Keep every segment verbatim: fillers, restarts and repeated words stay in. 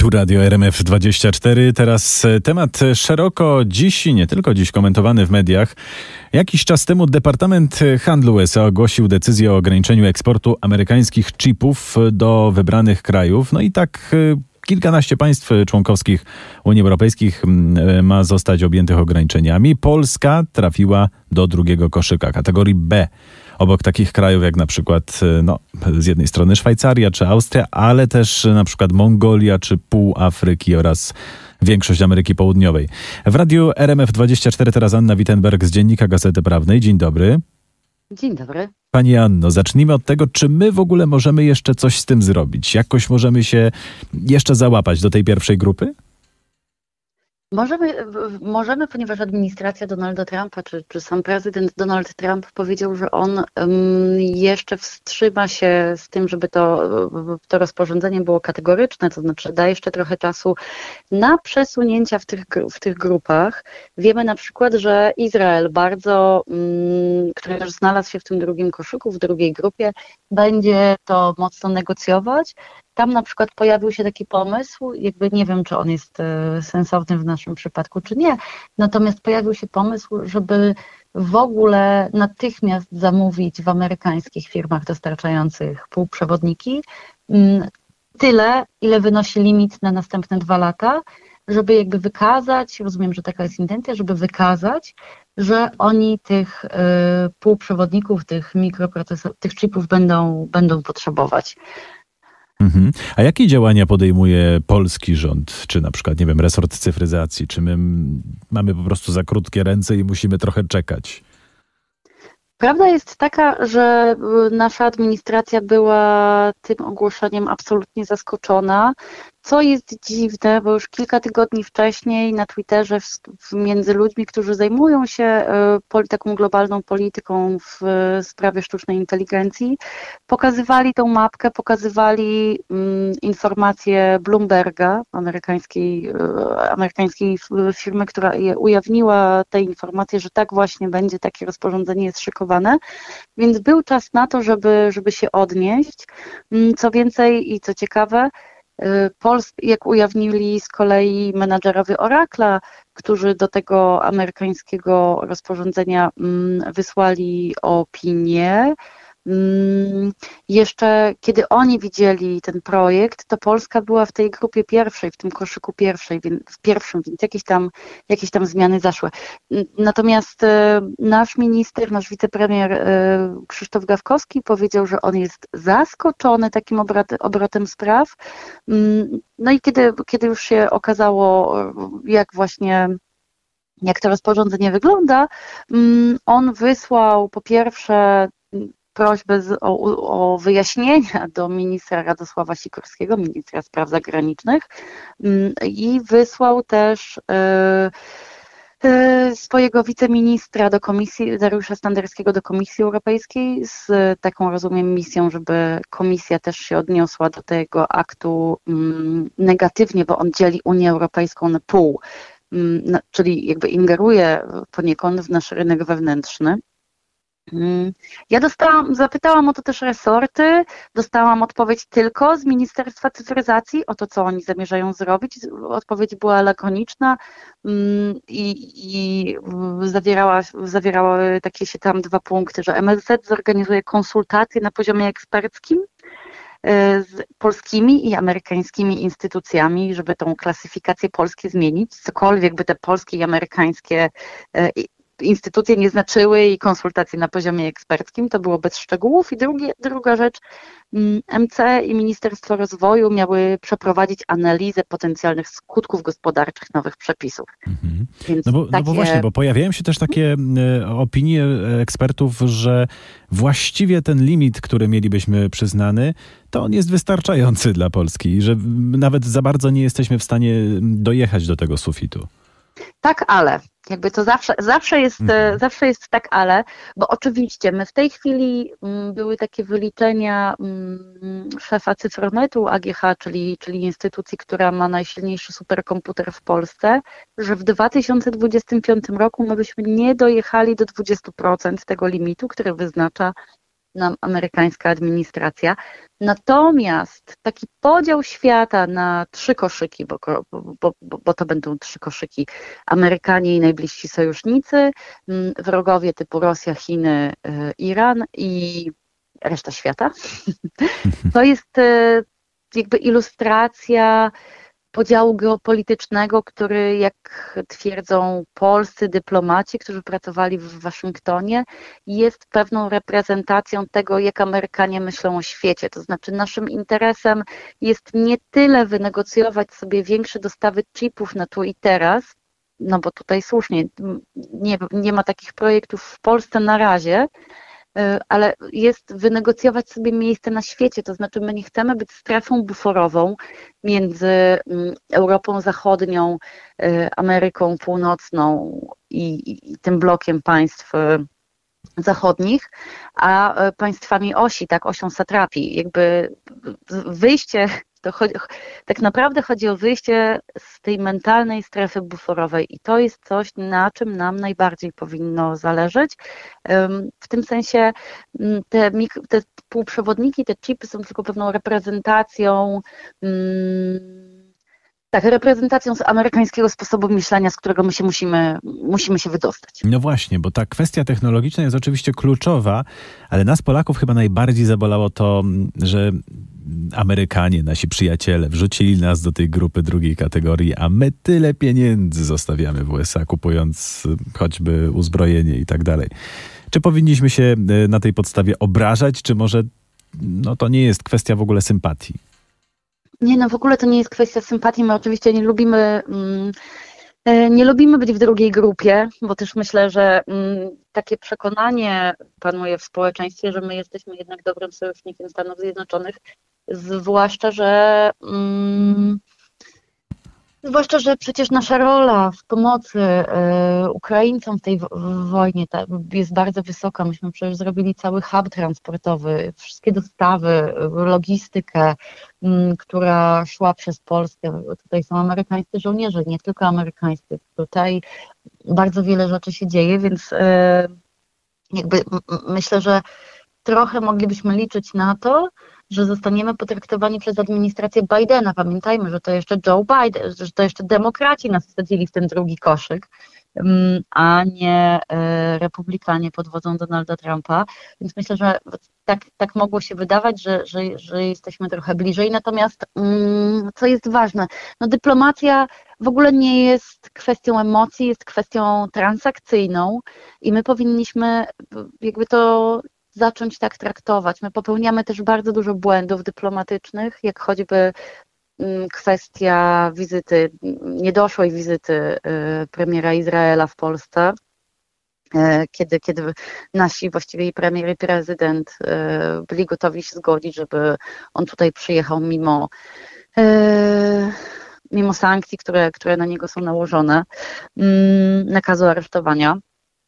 Tu Radio R M F dwadzieścia cztery. Teraz temat szeroko dziś, nie tylko dziś, komentowany w mediach. Jakiś czas temu Departament Handlu U S A ogłosił decyzję o ograniczeniu eksportu amerykańskich chipów do wybranych krajów. No i tak kilkanaście państw członkowskich Unii Europejskiej ma zostać objętych ograniczeniami. Polska trafiła do drugiego koszyka, kategorii B. Obok takich krajów jak na przykład no, z jednej strony Szwajcaria czy Austria, ale też na przykład Mongolia czy pół Afryki oraz większość Ameryki Południowej. W radiu R M F dwadzieścia cztery teraz Anna Wittenberg z Dziennika Gazety Prawnej. Dzień dobry. Dzień dobry. Pani Anno, zacznijmy od tego, czy my w ogóle możemy jeszcze coś z tym zrobić? Jakoś możemy się jeszcze załapać do tej pierwszej grupy? Możemy, możemy, ponieważ administracja Donalda Trumpa, czy, czy sam prezydent Donald Trump powiedział, że on um, jeszcze wstrzyma się z tym, żeby to, to rozporządzenie było kategoryczne, to znaczy da jeszcze trochę czasu na przesunięcia w tych, w tych grupach. Wiemy na przykład, że Izrael bardzo, um, który też znalazł się w tym drugim koszyku, w drugiej grupie, będzie to mocno negocjować. Tam na przykład pojawił się taki pomysł, jakby nie wiem, czy on jest e, sensowny w naszym przypadku, czy nie, natomiast pojawił się pomysł, żeby w ogóle natychmiast zamówić w amerykańskich firmach dostarczających półprzewodniki m, tyle, ile wynosi limit na następne dwa lata, żeby jakby wykazać, rozumiem, że taka jest intencja, żeby wykazać, że oni tych y, półprzewodników, tych mikroprocesorów, tych chipów będą, będą potrzebować. Mhm. A jakie działania podejmuje polski rząd, czy na przykład, nie wiem, resort cyfryzacji? Czy my mamy po prostu za krótkie ręce i musimy trochę czekać? Prawda jest taka, że nasza administracja była tym ogłoszeniem absolutnie zaskoczona, co jest dziwne, bo już kilka tygodni wcześniej na Twitterze w, w między ludźmi, którzy zajmują się y, taką globalną polityką w y, sprawie sztucznej inteligencji, pokazywali tą mapkę, pokazywali y, informacje Bloomberga, amerykańskiej, y, amerykańskiej firmy, która je ujawniła te informacje, że tak właśnie będzie, takie rozporządzenie jest szykowane, więc był czas na to, żeby, żeby się odnieść. Y, co więcej i co ciekawe, Pols, jak ujawnili z kolei menadżerowie Oracle'a, którzy do tego amerykańskiego rozporządzenia wysłali opinię. Jeszcze kiedy oni widzieli ten projekt, to Polska była w tej grupie pierwszej, w tym koszyku pierwszej, w pierwszym, więc jakieś tam, jakieś tam zmiany zaszły. Natomiast nasz minister, nasz wicepremier Krzysztof Gawkowski powiedział, że on jest zaskoczony takim obrotem spraw. No i kiedy, kiedy już się okazało, jak właśnie jak to rozporządzenie wygląda, on wysłał po pierwsze prośbę z, o, o wyjaśnienia do ministra Radosława Sikorskiego, ministra spraw zagranicznych, i wysłał też y, y, swojego wiceministra do komisji, Dariusza Standerskiego do Komisji Europejskiej z taką, rozumiem, misją, żeby komisja też się odniosła do tego aktu um, negatywnie, bo on dzieli Unię Europejską na pół, um, no, czyli jakby ingeruje poniekąd w nasz rynek wewnętrzny. Ja dostałam, zapytałam o to też resorty, dostałam odpowiedź tylko z Ministerstwa Cyfryzacji o to, co oni zamierzają zrobić. Odpowiedź była lakoniczna i, i zawierała, zawierała takie się tam dwa punkty, że M S Z zorganizuje konsultacje na poziomie eksperckim z polskimi i amerykańskimi instytucjami, żeby tą klasyfikację polskie zmienić, cokolwiek by te polskie i amerykańskie instytucje nie znaczyły i konsultacje na poziomie eksperckim, to było bez szczegółów. I drugie, druga rzecz, M C i Ministerstwo Rozwoju miały przeprowadzić analizę potencjalnych skutków gospodarczych nowych przepisów. Mhm. Więc no, bo, takie... no bo właśnie, bo pojawiają się też takie e, opinie ekspertów, że właściwie ten limit, który mielibyśmy przyznany, to on jest wystarczający dla Polski i że nawet za bardzo nie jesteśmy w stanie dojechać do tego sufitu. Tak, ale jakby to zawsze, zawsze, jest, Mhm. zawsze jest tak, ale, bo oczywiście my w tej chwili m, były takie wyliczenia m, szefa Cyfronetu A G H, czyli, czyli instytucji, która ma najsilniejszy superkomputer w Polsce, że w dwa tysiące dwudziestym piątym roku my byśmy nie dojechali do dwudziestu procent tego limitu, który wyznacza nam amerykańska administracja. Natomiast taki podział świata na trzy koszyki, bo, bo, bo, bo to będą trzy koszyki, Amerykanie i najbliżsi sojusznicy, wrogowie typu Rosja, Chiny, Iran i reszta świata. To jest jakby ilustracja podziału geopolitycznego, który, jak twierdzą polscy dyplomaci, którzy pracowali w Waszyngtonie, jest pewną reprezentacją tego, jak Amerykanie myślą o świecie. To znaczy naszym interesem jest nie tyle wynegocjować sobie większe dostawy chipów na tu i teraz, no bo tutaj słusznie, nie, nie ma takich projektów w Polsce na razie, ale jest wynegocjować sobie miejsce na świecie, to znaczy my nie chcemy być strefą buforową między Europą Zachodnią, Ameryką Północną i, i, i tym blokiem państw zachodnich, a państwami osi, tak, osią satrapii. Jakby wyjście, to chodzi, tak naprawdę chodzi o wyjście z tej mentalnej strefy buforowej i to jest coś, na czym nam najbardziej powinno zależeć. W tym sensie te, te półprzewodniki, te chipy są tylko pewną reprezentacją Tak, reprezentacją z amerykańskiego sposobu myślenia, z którego my się musimy, musimy się wydostać. No właśnie, bo ta kwestia technologiczna jest oczywiście kluczowa, ale nas Polaków chyba najbardziej zabolało to, że Amerykanie, nasi przyjaciele, wrzucili nas do tej grupy drugiej kategorii, a my tyle pieniędzy zostawiamy w U S A, kupując choćby uzbrojenie i tak dalej. Czy powinniśmy się na tej podstawie obrażać, czy może no, to nie jest kwestia w ogóle sympatii? Nie, no w ogóle to nie jest kwestia sympatii. My oczywiście nie lubimy, nie lubimy być w drugiej grupie, bo też myślę, że takie przekonanie panuje w społeczeństwie, że my jesteśmy jednak dobrym sojusznikiem Stanów Zjednoczonych, zwłaszcza, że Zwłaszcza, że przecież nasza rola w pomocy y, Ukraińcom w tej w, w wojnie ta, jest bardzo wysoka. Myśmy przecież zrobili cały hub transportowy, wszystkie dostawy, logistykę, y, która szła przez Polskę. Tutaj są amerykańscy żołnierze, nie tylko amerykańscy. Tutaj bardzo wiele rzeczy się dzieje, więc y, jakby m, myślę, że trochę moglibyśmy liczyć na to, że zostaniemy potraktowani przez administrację Bidena. Pamiętajmy, że to jeszcze Joe Biden, że to jeszcze demokraci nas wsadzili w ten drugi koszyk, a nie republikanie pod wodzą Donalda Trumpa. Więc myślę, że tak, tak mogło się wydawać, że, że, że jesteśmy trochę bliżej. Natomiast co jest ważne, no dyplomacja w ogóle nie jest kwestią emocji, jest kwestią transakcyjną i my powinniśmy jakby to zacząć tak traktować. My popełniamy też bardzo dużo błędów dyplomatycznych, jak choćby kwestia wizyty, niedoszłej wizyty premiera Izraela w Polsce, kiedy, kiedy nasi właściwie i premier i prezydent byli gotowi się zgodzić, żeby on tutaj przyjechał mimo, mimo sankcji, które, które na niego są nałożone, nakazu aresztowania.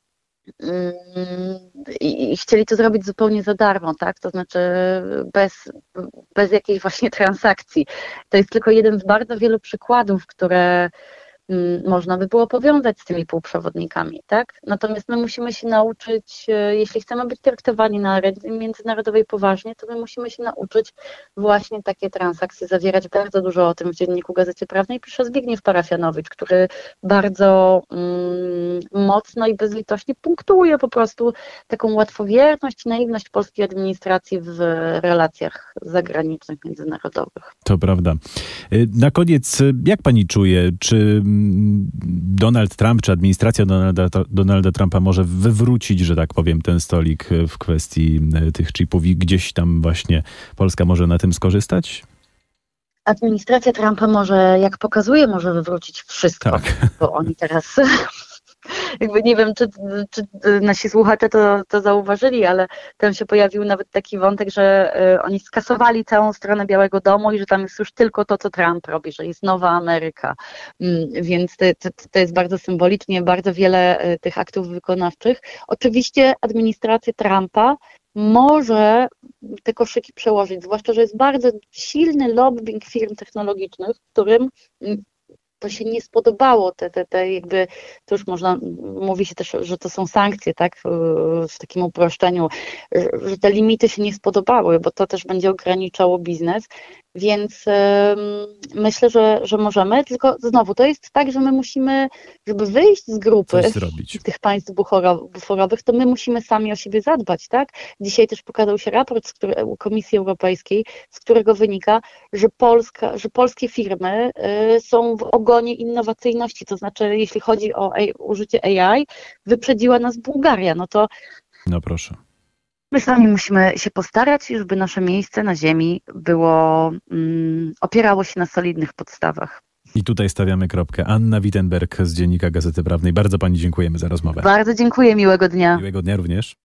I, i chcieli to zrobić zupełnie za darmo, tak? To znaczy bez, bez jakiejś właśnie transakcji. To jest tylko jeden z bardzo wielu przykładów, które można by było powiązać z tymi półprzewodnikami, tak? Natomiast my musimy się nauczyć, jeśli chcemy być traktowani na arenie międzynarodowej poważnie, to my musimy się nauczyć właśnie takie transakcje zawierać. Bardzo dużo o tym w Dzienniku Gazecie Prawnej pisze Zbigniew Parafianowicz, który bardzo mm, mocno i bezlitośnie punktuje po prostu taką łatwowierność i naiwność polskiej administracji w relacjach zagranicznych, międzynarodowych. To prawda. Na koniec, jak pani czuje, czy Donald Trump, czy administracja Donalda, Donalda Trumpa może wywrócić, że tak powiem, ten stolik w kwestii tych chipów i gdzieś tam właśnie Polska może na tym skorzystać? Administracja Trumpa może, jak pokazuje, może wywrócić wszystko, tak. Bo oni teraz... Jakby nie wiem, czy, czy nasi słuchacze to, to zauważyli, ale tam się pojawił nawet taki wątek, że oni skasowali całą stronę Białego Domu i że tam jest już tylko to, co Trump robi, że jest nowa Ameryka. Więc to, to, to jest bardzo symbolicznie, bardzo wiele tych aktów wykonawczych. Oczywiście administracja Trumpa może te koszyki przełożyć, zwłaszcza, że jest bardzo silny lobbying firm technologicznych, którym to się nie spodobało, te, te, te jakby, to już można, mówi się też, że to są sankcje, tak, w takim uproszczeniu, że, że te limity się nie spodobały, bo to też będzie ograniczało biznes, więc yy, myślę, że, że możemy, tylko znowu, to jest tak, że my musimy, żeby wyjść z grupy tych państw buforowych, to my musimy sami o siebie zadbać, tak? Dzisiaj też pokazał się raport z który, Komisji Europejskiej, z którego wynika, że, Polska, że polskie firmy yy, są w ogonie innowacyjności, to znaczy jeśli chodzi o a, użycie A I, wyprzedziła nas Bułgaria, no to no proszę. My sami musimy się postarać, żeby nasze miejsce na ziemi było, um, opierało się na solidnych podstawach. I tutaj stawiamy kropkę. Anna Wittenberg z Dziennika Gazety Prawnej. Bardzo pani dziękujemy za rozmowę. Bardzo dziękuję, miłego dnia. Miłego dnia również.